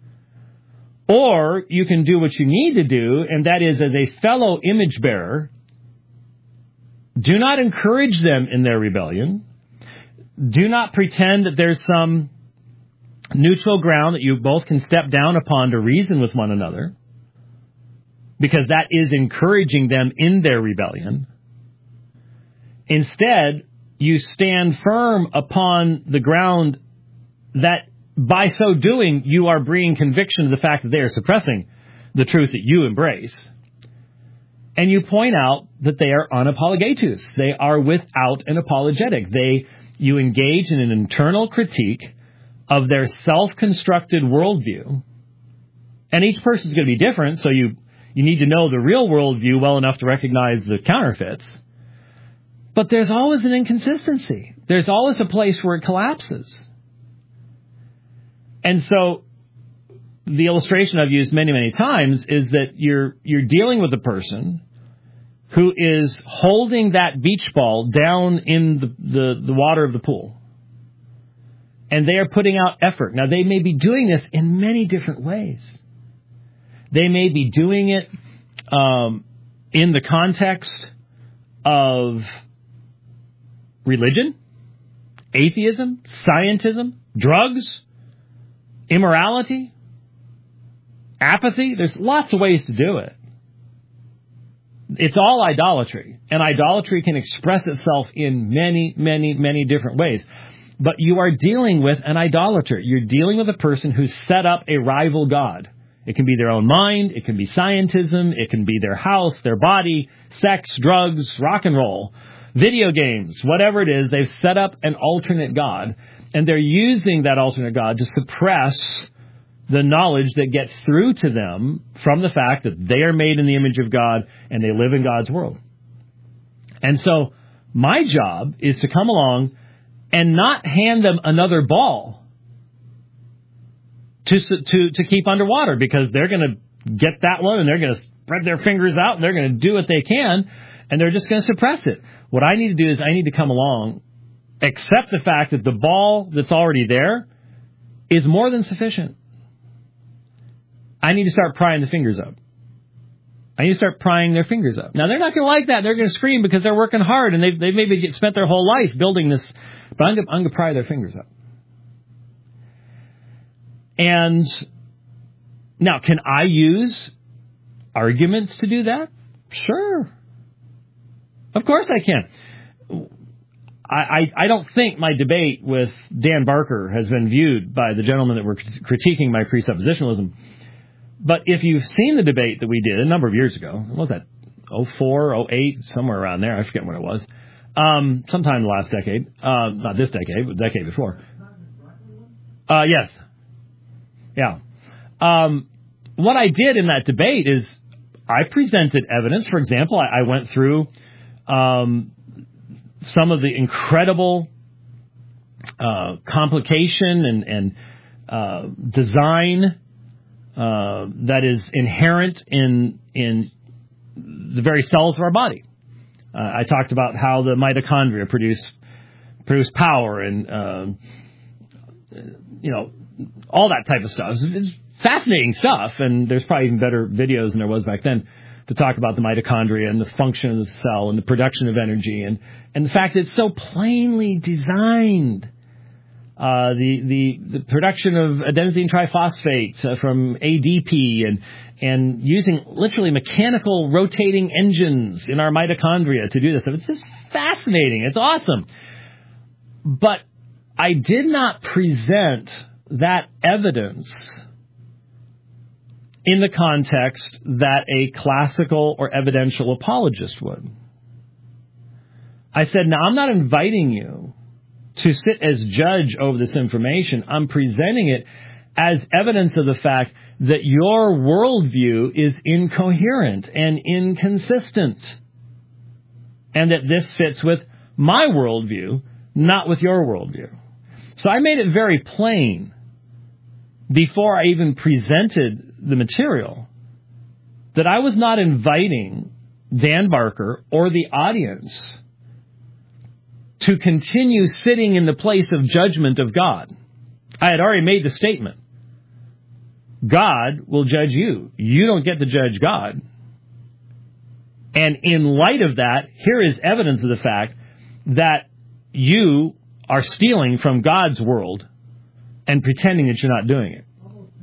S1: or you can do what you need to do, and that is, as a fellow image bearer, do not encourage them in their rebellion. Do not pretend that there's some neutral ground that you both can step down upon to reason with one another, because that is encouraging them in their rebellion. Instead, you stand firm upon the ground that by so doing, you are bringing conviction to the fact that they are suppressing the truth that you embrace. And you point out that they are unapologetus. They are without an apologetic. They, you engage in an internal critique of their self-constructed worldview. And each person is going to be different, so you, you need to know the real worldview well enough to recognize the counterfeits. But there's always an inconsistency. There's always a place where it collapses. And so the illustration I've used many, many times is that you're you're dealing with a person who is holding that beach ball down in the, the, the water of the pool. And they are putting out effort. Now, they may be doing this in many different ways. They may be doing it um, in the context of religion, atheism, scientism, drugs, immorality, apathy. There's lots of ways to do it. It's all idolatry, and idolatry can express itself in many, many, many different ways. But you are dealing with an idolater. You're dealing with a person who's set up a rival god. It can be their own mind, it can be scientism, it can be their house, their body, sex, drugs, rock and roll, video games, whatever it is. They've set up an alternate god, and they're using that alternate god to suppress the knowledge that gets through to them from the fact that they are made in the image of God and they live in God's world. And so my job is to come along and not hand them another ball to to to keep underwater, because they're going to get that one and they're going to spread their fingers out and they're going to do what they can and they're just going to suppress it. What I need to do is I need to come along, accept the fact that the ball that's already there is more than sufficient. I need to start prying the fingers up. I need to start prying their fingers up. Now, they're not going to like that. They're going to scream because they're working hard and they've, they've maybe get, spent their whole life building this. But I'm going, I'm going to pry their fingers up. And now, can I use arguments to do that? Sure. Of course I can. I, I, I don't think my debate with Dan Barker has been viewed by the gentlemen that were critiquing my presuppositionalism. But if you've seen the debate that we did a number of years ago, what was that, oh four, oh eight, somewhere around there, I forget when it was, um, sometime in the last decade, uh, not this decade, but the decade before. Uh, yes. Yeah. Um, what I did in that debate is I presented evidence. For example, I, I went through um, some of the incredible uh, complication and, and uh, design Uh, that is inherent in in the very cells of our body. Uh, I talked about how the mitochondria produce produce power and uh, you know all that type of stuff. It's, it's fascinating stuff, and there's probably even better videos than there was back then to talk about the mitochondria and the function of the cell and the production of energy and and the fact that it's so plainly designed. Uh, the, the, the production of adenosine triphosphate uh, from A D P and, and using literally mechanical rotating engines in our mitochondria to do this stuff. It's just fascinating. It's awesome. But I did not present that evidence in the context that a classical or evidential apologist would. I said, now I'm not inviting you to sit as judge over this information. I'm presenting it as evidence of the fact that your worldview is incoherent and inconsistent, and that this fits with my worldview, not with your worldview. So I made it very plain before I even presented the material that I was not inviting Dan Barker or the audience to continue sitting in the place of judgment of God. I had already made the statement. God will judge you. You don't get to judge God. And in light of that, here is evidence of the fact that you are stealing from God's world and pretending that you're not doing it.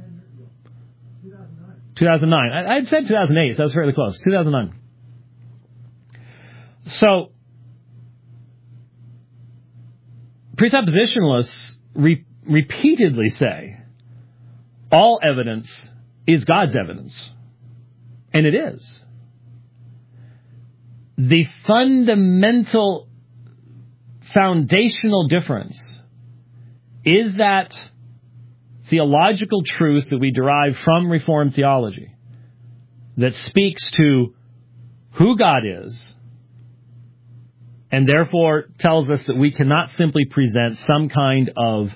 S1: two thousand nine. I had said two thousand eight, so that was fairly close. two thousand nine. So, presuppositionalists re- repeatedly say all evidence is God's evidence. And it is. The fundamental, foundational difference is that theological truth that we derive from Reformed theology that speaks to who God is, and therefore tells us that we cannot simply present some kind of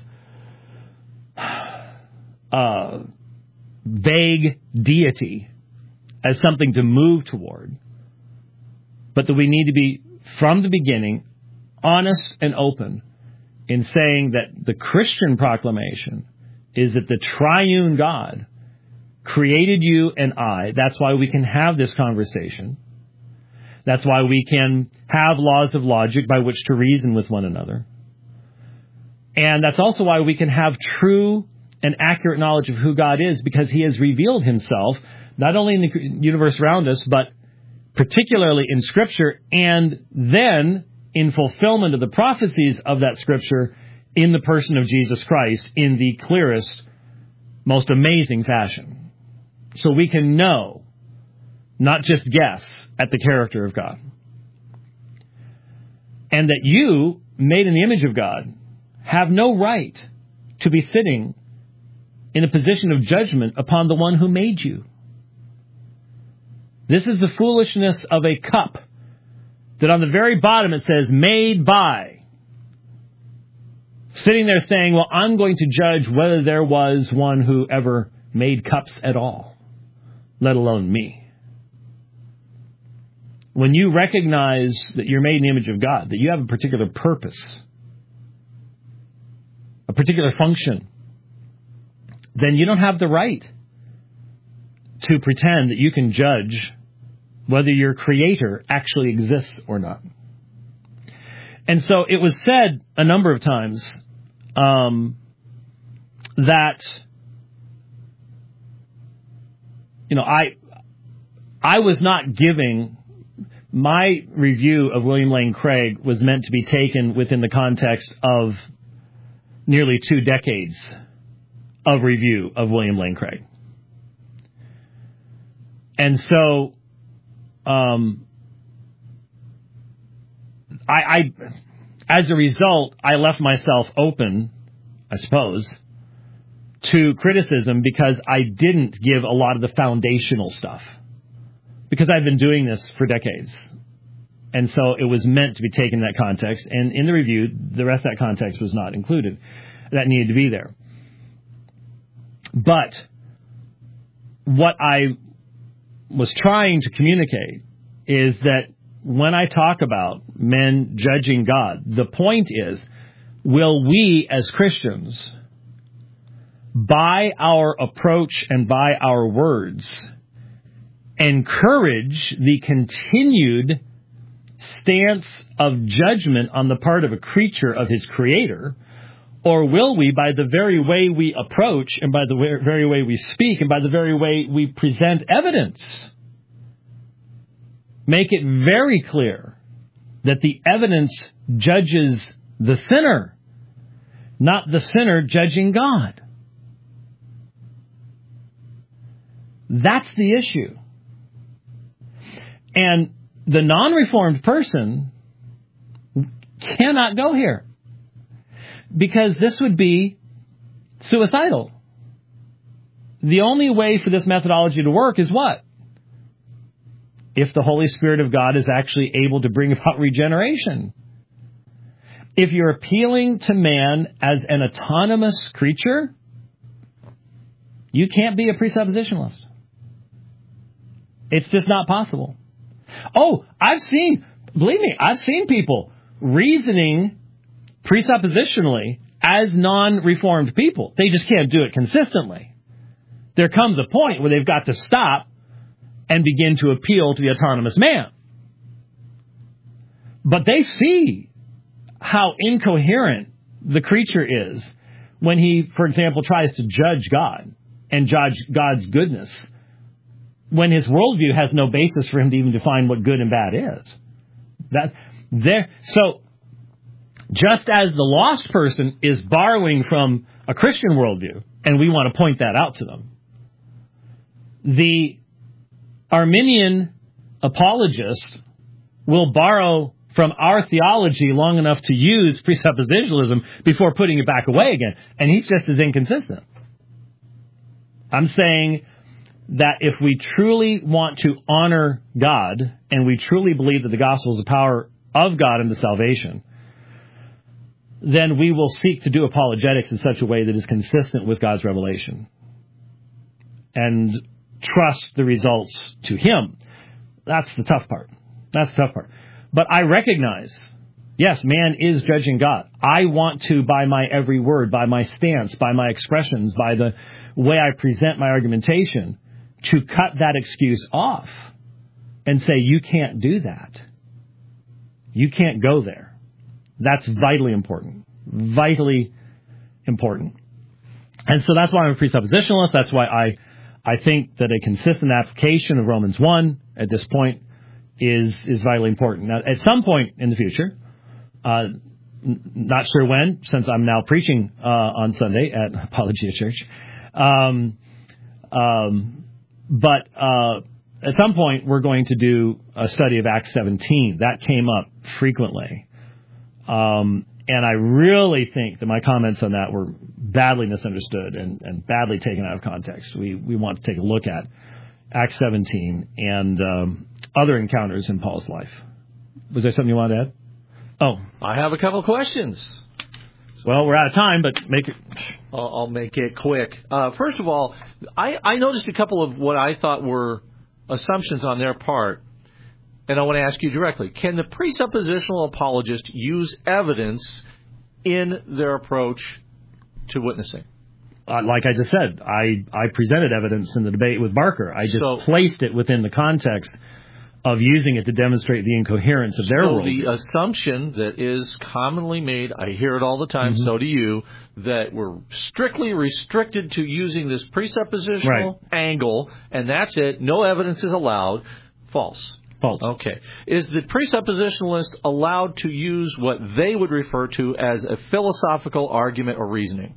S1: uh, vague deity as something to move toward, but that we need to be, from the beginning, honest and open in saying that the Christian proclamation is that the triune God created you and I. That's why we can have this conversation. That's why we can have laws of logic by which to reason with one another. And that's also why we can have true and accurate knowledge of who God is, because he has revealed himself not only in the universe around us, but particularly in Scripture, and then in fulfillment of the prophecies of that Scripture in the person of Jesus Christ in the clearest, most amazing fashion. So we can know, not just guess, at the character of God. And that you, made in the image of God, have no right to be sitting in a position of judgment upon the one who made you. This is the foolishness of a cup that on the very bottom it says, made by. Sitting there saying, well, I'm going to judge whether there was one who ever made cups at all, let alone me. When you recognize that you're made in the image of God, that you have a particular purpose, a particular function, then you don't have the right to pretend that you can judge whether your Creator actually exists or not. And so it was said a number of times um, that, you know, I I was not giving... My review of William Lane Craig was meant to be taken within the context of nearly two decades of review of William Lane Craig. And so, um, I, I, as a result, I left myself open, I suppose, to criticism because I didn't give a lot of the foundational stuff. Because I've been doing this for decades. And so it was meant to be taken in that context. And in the review, the rest of that context was not included. That needed to be there. But what I was trying to communicate is that when I talk about men judging God, the point is, will we as Christians, by our approach and by our words, encourage the continued stance of judgment on the part of a creature of his Creator, or will we, by the very way we approach and by the very way we speak and by the very way we present evidence, make it very clear that the evidence judges the sinner, not the sinner judging God? That's the issue. And the non-reformed person cannot go here. Because this would be suicidal. The only way for this methodology to work is what? If the Holy Spirit of God is actually able to bring about regeneration. If you're appealing to man as an autonomous creature, you can't be a presuppositionalist. It's just not possible. Oh, I've seen, believe me, I've seen people reasoning presuppositionally as non-reformed people. They just can't do it consistently. There comes a point where they've got to stop and begin to appeal to the autonomous man. But they see how incoherent the creature is when he, for example, tries to judge God and judge God's goodness, when his worldview has no basis for him to even define what good and bad is. That there, so just as the lost person is borrowing from a Christian worldview, and we want to point that out to them, the Arminian apologist will borrow from our theology long enough to use presuppositionalism before putting it back away again. And he's just as inconsistent. I'm saying that if we truly want to honor God, and we truly believe that the gospel is the power of God into salvation, then we will seek to do apologetics in such a way that is consistent with God's revelation. And trust the results to Him. That's the tough part. That's the tough part. But I recognize, yes, man is judging God. I want to, by my every word, by my stance, by my expressions, by the way I present my argumentation, to cut that excuse off and say, you can't do that. You can't go there. That's vitally important. Vitally important. And so that's why I'm a presuppositionalist. That's why I I think that a consistent application of Romans one at this point is is vitally important. Now, at some point in the future, uh, n- not sure when, since I'm now preaching uh, on Sunday at Apologia Church, um, um, but uh, at some point we're going to do a study of Acts seventeen. That came up frequently. Um, and I really think that my comments on that were badly misunderstood and, and badly taken out of context. We we want to take a look at Acts seventeen and um, other encounters in Paul's life. Was there something you wanted to add? Oh.
S4: I have a couple of questions.
S1: Well, we're out of time, but make it...
S4: I'll, I'll make it quick. Uh, first of all, I, I noticed a couple of what I thought were assumptions on their part. And I want to ask you directly, can the presuppositional apologist use evidence in their approach to witnessing?
S1: Uh, like I just said, I, I presented evidence in the debate with Barker. I just so, placed it within the context of using it to demonstrate the incoherence of their
S4: so
S1: worldview.
S4: The assumption that is commonly made, I hear it all the time, mm-hmm. so do you, that we're strictly restricted to using this presuppositional right. angle, and that's it, no evidence is allowed. False.
S1: False.
S4: Okay. Is the presuppositionalist allowed to use what they would refer to as a philosophical argument or reasoning?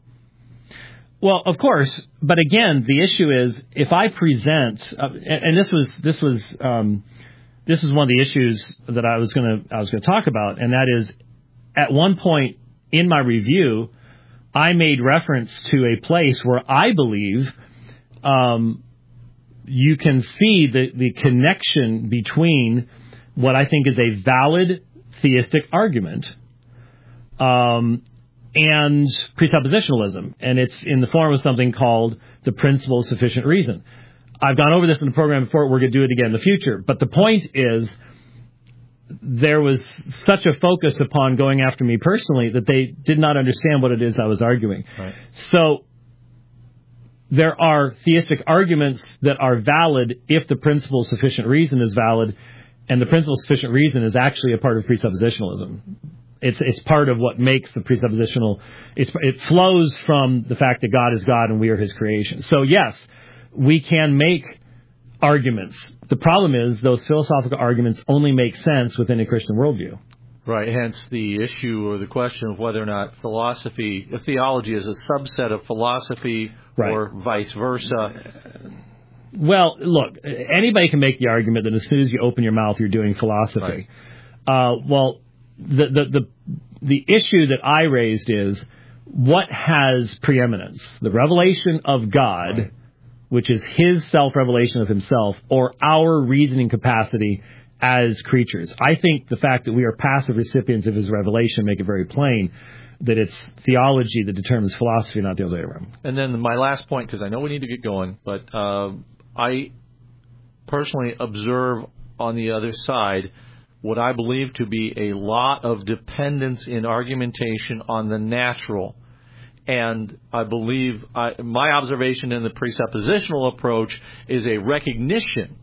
S1: Well, of course, but again, the issue is if I present, uh, and, and this was this was um, this is one of the issues that I was going to I was going to talk about, and that is, at one point in my review, I made reference to a place where I believe um, you can see the, the connection between what I think is a valid theistic argument um, and presuppositionalism. And it's in the form of something called the principle of sufficient reason. I've gone over this in the program before. We're going to do it again in the future. But the point is, there was such a focus upon going after me personally that they did not understand what it is I was arguing.
S4: Right.
S1: So there are theistic arguments that are valid if the principle of sufficient reason is valid, and the principle of sufficient reason is actually a part of presuppositionalism. It's it's part of what makes the presuppositional. It's, it flows from the fact that God is God and we are His creation. So yes, we can make arguments. The problem is those philosophical arguments only make sense within a Christian worldview.
S4: Right, hence the issue or the question of whether or not philosophy, theology is a subset of philosophy right. or vice versa.
S1: Well, look, anybody can make the argument that as soon as you open your mouth, you're doing philosophy.
S4: Right.
S1: Uh, well, the, the, the, the issue that I raised is what has preeminence? The revelation of God, right, which is his self-revelation of himself, or our reasoning capacity as creatures. I think the fact that we are passive recipients of his revelation make it very plain that it's theology that determines philosophy, not the other way around.
S4: And then my last point, because I know we need to get going, but uh, I personally observe on the other side what I believe to be a lot of dependence in argumentation on the natural. And I believe I, my observation in the presuppositional approach is a recognition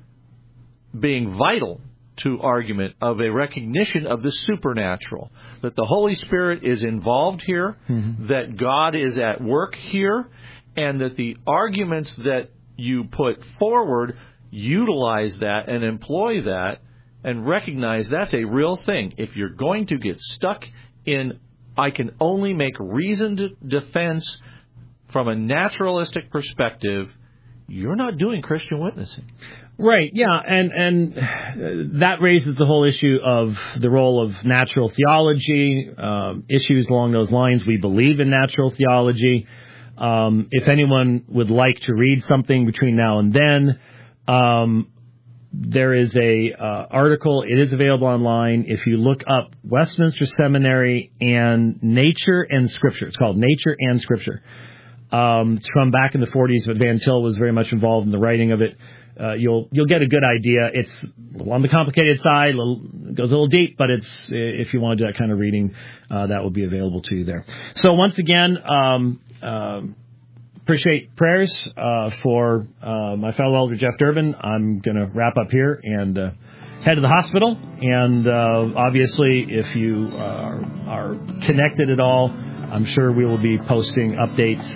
S4: being vital to argument of a recognition of the supernatural, that the Holy Spirit is involved here, mm-hmm. that God is at work here, and that the arguments that you put forward utilize that and employ that and recognize that's a real thing. If you're going to get stuck in, I can only make reasoned defense from a naturalistic perspective, you're not doing Christian witnessing.
S1: Right, yeah, and and that raises the whole issue of the role of natural theology, um, issues along those lines. We believe in natural theology. Um, if anyone would like to read something between now and then, um, there is a uh, article. It is available online. If you look up Westminster Seminary and Nature and Scripture, it's called Nature and Scripture. Um, it's from back in the forties, but Van Til was very much involved in the writing of it. Uh, you'll you'll get a good idea. It's a little on the complicated side, a little, goes a little deep, but it's if you want to do that kind of reading, uh, that will be available to you there. So once again, um, uh, appreciate prayers uh, for uh, my fellow elder Jeff Durbin. I'm going to wrap up here and uh, head to the hospital. And uh, obviously, if you are, are connected at all, I'm sure we will be posting updates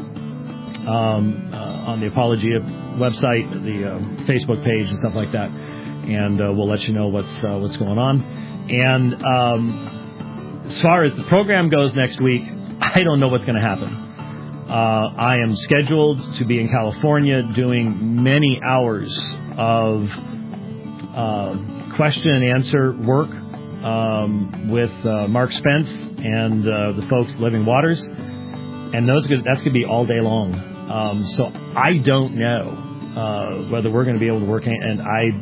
S1: um, uh, on the Apologia website, the uh, Facebook page, and stuff like that. And uh, we'll let you know what's uh, what's going on. And um, as far as the program goes next week, I don't know what's going to happen. Uh, I am scheduled to be in California doing many hours of uh, question and answer work um, with uh, Mark Spence and uh, the folks at Living Waters. And those that's going to be all day long. Um, so I don't know uh, whether we're going to be able to work. And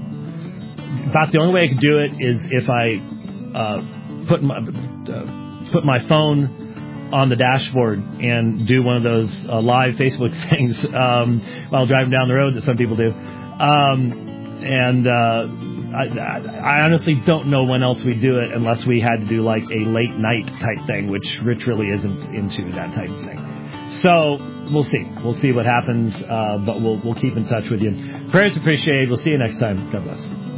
S1: I, about the only way I could do it is if I uh, put my uh, put my phone on the dashboard and do one of those uh, live Facebook things um, while driving down the road that some people do. Um, and uh, I, I honestly don't know when else we do it unless we had to do like a late night type thing, which Rich really isn't into that type of thing. So we'll see. We'll see what happens, uh, but we'll we'll keep in touch with you. Prayers appreciated. We'll see you next time. God bless.